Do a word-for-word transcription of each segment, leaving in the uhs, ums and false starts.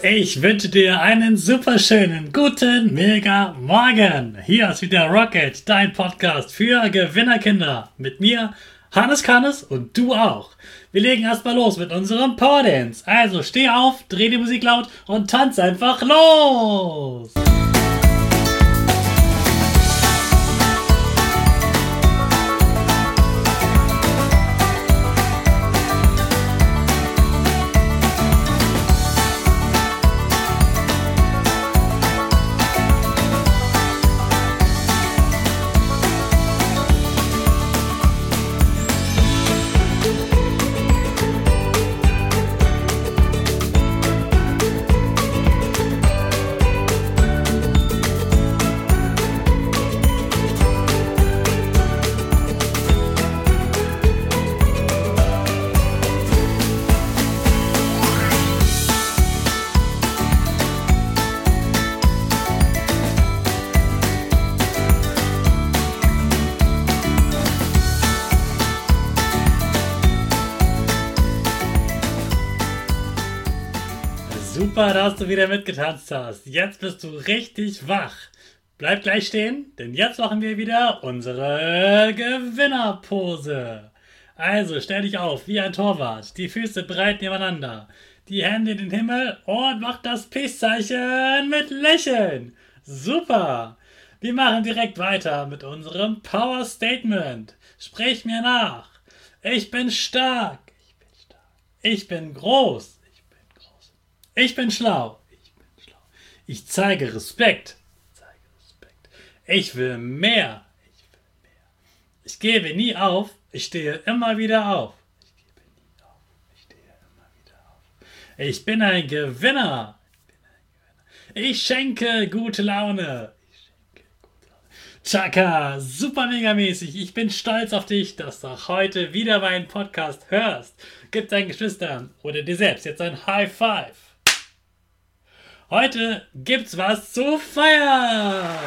Ich wünsche dir einen superschönen, guten, mega Morgen. Hier ist wieder Rocket, dein Podcast für Gewinnerkinder. Mit mir, Hannes Kannes und du auch. Wir legen erstmal los mit unserem Power Dance. Also steh auf, dreh die Musik laut und tanz einfach los. Super, dass du wieder mitgetanzt hast. Jetzt bist du richtig wach. Bleib gleich stehen, denn jetzt machen wir wieder unsere Gewinnerpose. Also stell dich auf wie ein Torwart, die Füße breit nebeneinander, die Hände in den Himmel und mach das Peace-Zeichen mit Lächeln. Super. Wir machen direkt weiter mit unserem Power Statement. Sprich mir nach. Ich bin stark. Ich bin stark. Ich bin groß. Ich bin schlau. Ich bin schlau. Ich zeige Respekt. Ich zeige Respekt. Ich will mehr. Ich will mehr. Ich gebe nie auf. Ich stehe immer wieder auf. Ich gebe nie auf. Ich stehe immer wieder auf. Ich bin ein Gewinner. Ich bin ein Gewinner. Ich schenke gute Laune. Ich schenke gute Laune. Chaka, super mega mäßig. Ich bin stolz auf dich, dass du heute wieder meinen Podcast hörst. Gib deinen Geschwistern oder dir selbst jetzt ein High Five. Heute gibt's was zu feiern!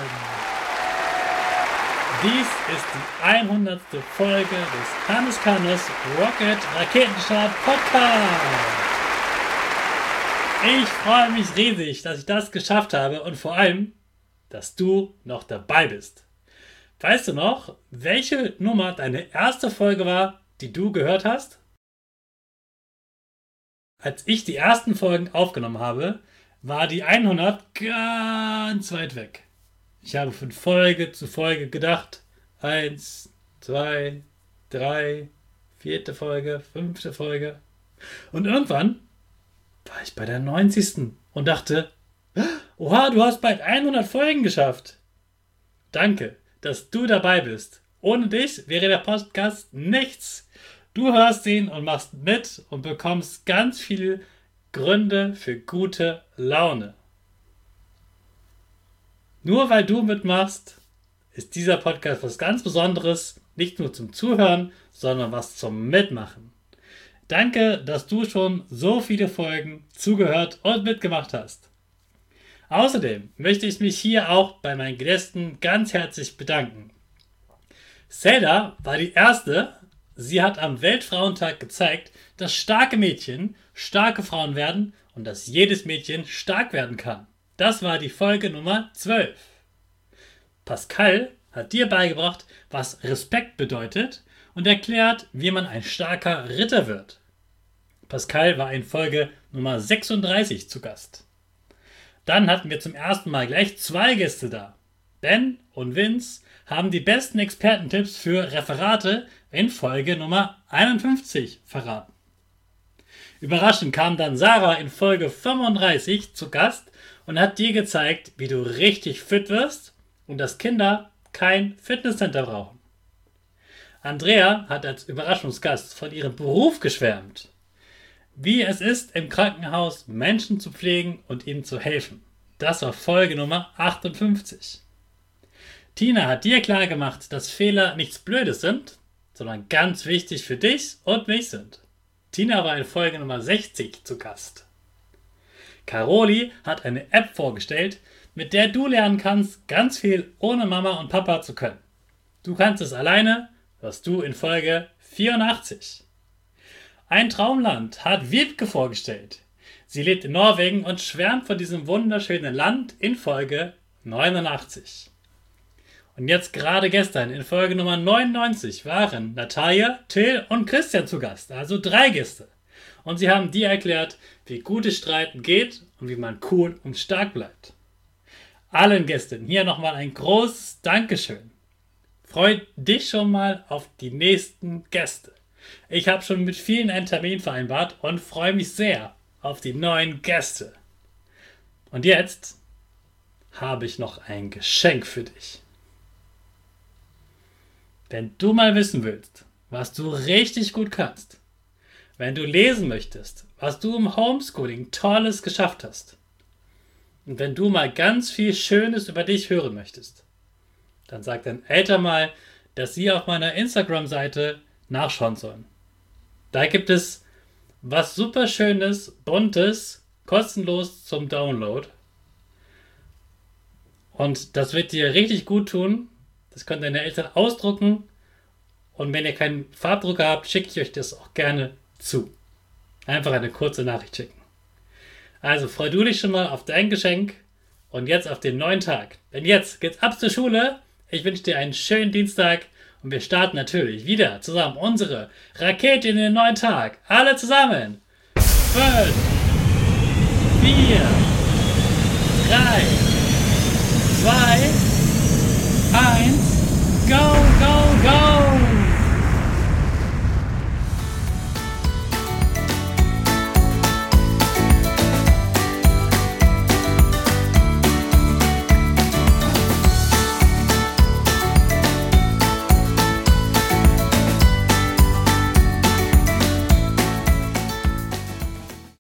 Dies ist die hundertste Folge des Hannes Kannes Rocket Raketenstart Podcast. Ich freue mich riesig, dass ich das geschafft habe und vor allem, dass du noch dabei bist. Weißt du noch, welche Nummer deine erste Folge war, die du gehört hast? Als ich die ersten Folgen aufgenommen habe, war die hundert ganz weit weg. Ich habe von Folge zu Folge gedacht. Eins, zwei, drei, vierte Folge, fünfte Folge. Und irgendwann war ich bei der neunzigsten und dachte, oha, du hast bald hundert Folgen geschafft. Danke, dass du dabei bist. Ohne dich wäre der Podcast nichts. Du hörst ihn und machst mit und bekommst ganz viel Gründe für gute Laune. Nur weil du mitmachst, ist dieser Podcast was ganz Besonderes, nicht nur zum Zuhören, sondern was zum Mitmachen. Danke, dass du schon so viele Folgen zugehört und mitgemacht hast. Außerdem möchte ich mich hier auch bei meinen Gästen ganz herzlich bedanken. Zelda war die erste. Sie hat am Weltfrauentag gezeigt, dass starke Mädchen starke Frauen werden und dass jedes Mädchen stark werden kann. Das war die Folge Nummer zwölf. Pascal hat dir beigebracht, was Respekt bedeutet und erklärt, wie man ein starker Ritter wird. Pascal war in Folge Nummer sechsunddreißig zu Gast. Dann hatten wir zum ersten Mal gleich zwei Gäste da. Ben und Vince haben die besten Expertentipps für Referate in Folge Nummer einundfünfzig verraten. Überraschend kam dann Sarah in Folge fünfunddreißig zu Gast und hat dir gezeigt, wie du richtig fit wirst und dass Kinder kein Fitnesscenter brauchen. Andrea hat als Überraschungsgast von ihrem Beruf geschwärmt, wie es ist, im Krankenhaus Menschen zu pflegen und ihnen zu helfen. Das war Folge Nummer achtundfünfzig. Tina hat dir klargemacht, dass Fehler nichts Blödes sind, sondern ganz wichtig für dich und mich sind. Tina war in Folge Nummer sechzig zu Gast. Caroli hat eine App vorgestellt, mit der du lernen kannst, ganz viel ohne Mama und Papa zu können. Du kannst es alleine, hörst du in Folge vierundachtzig. Ein Traumland hat Wiebke vorgestellt. Sie lebt in Norwegen und schwärmt von diesem wunderschönen Land in Folge neunundachtzig. Und jetzt gerade gestern in Folge Nummer neunundneunzig waren Natalia, Till und Christian zu Gast, also drei Gäste. Und sie haben dir erklärt, wie gutes Streiten geht und wie man cool und stark bleibt. Allen Gästen hier nochmal ein großes Dankeschön. Freu dich schon mal auf die nächsten Gäste. Ich habe schon mit vielen einen Termin vereinbart und freue mich sehr auf die neuen Gäste. Und jetzt habe ich noch ein Geschenk für dich. Wenn du mal wissen willst, was du richtig gut kannst, wenn du lesen möchtest, was du im Homeschooling Tolles geschafft hast, und wenn du mal ganz viel Schönes über dich hören möchtest, dann sag deinen Eltern mal, dass sie auf meiner Instagram-Seite nachschauen sollen. Da gibt es was super Schönes, Buntes, kostenlos zum Download. Und das wird dir richtig gut tun. Das können deine Eltern ausdrucken. Und wenn ihr keinen Farbdrucker habt, schicke ich euch das auch gerne zu. Einfach eine kurze Nachricht schicken. Also freu du dich schon mal auf dein Geschenk und jetzt auf den neuen Tag. Denn jetzt geht's ab zur Schule. Ich wünsche dir einen schönen Dienstag und wir starten natürlich wieder zusammen unsere Rakete in den neuen Tag. Alle zusammen. fünf, vier, drei, zwei, eins, go, go!